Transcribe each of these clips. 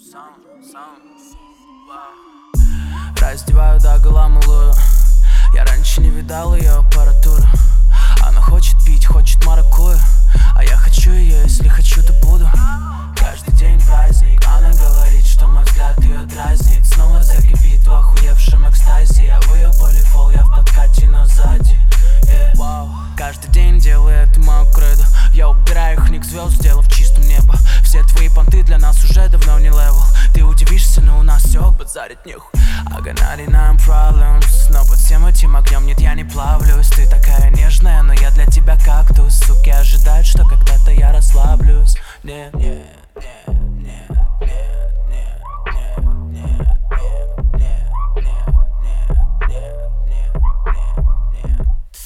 Раздеваю догола малую. Я раньше не видал ее аппаратуру. Она хочет пить, хочет маракую, а я хочу ее, если хочу, то буду. Каждый день праздник. Она говорит, что мой взгляд ее дразнит. Снова закипит в охуевшем экстазе. Я в ее полифол, я в подкате, но сзади. Каждый день делаю это мою кредо. Я убираю их ник звезд, сделав чистым небо. Все твои понты для нас уже давно не левел. Ты удивишься, но у нас все базарить нехуй. I got 99 problems, но под всем этим огнем нет, я не плавлюсь. Ты такая нежная, но я для тебя кактус. Суки ожидают, что когда-то я расслаблюсь. Нет, нет, нет, нет, нет, нет, нет, нет, нет, нет, нет, нет, нет.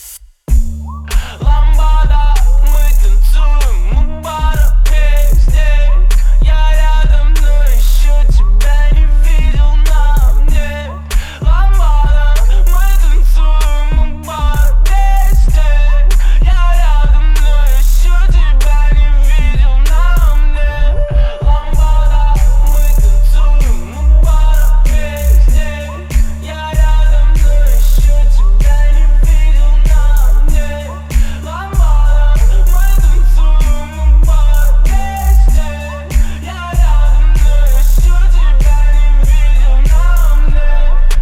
Ламбада, мы танцуем у бара везде. Я рядом, но еще тебя не видел на мне. Ламбада, мы танцуем у бара везде. Я рядом, но еще тебя не видел на мне. Ламбада, мы танцуем у бара везде. Я рядом, но еще тебя не видел на мне. Ламбада, мы танцуем у бара везде. Я рядом, но еще тебя не видел на мне.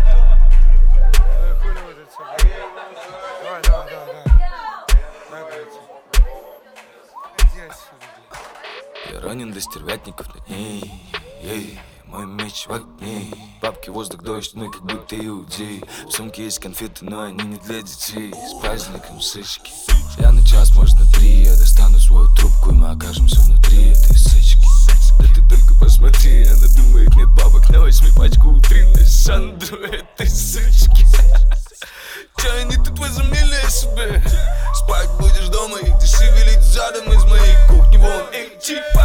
Хули вот это все. Давай. Иди отсюда. Я ранен до стервятников над ней. Ей, мой меч в огне. Бабки, воздух, дождь, ну как будто иудей. В сумке есть конфеты, но они не для детей. С праздником сычки. Я на час, может на 3. Я достану свою трубку, и мы окажемся внутри этой сычки. Да ты только посмотри, она думает, нет бабок, на 8 пачку утренней Сандру этой сычки. Чё они тут возомнили о себе? Спать будешь дома и ты шевелить задом из моей кухни вон. Эй, чипа.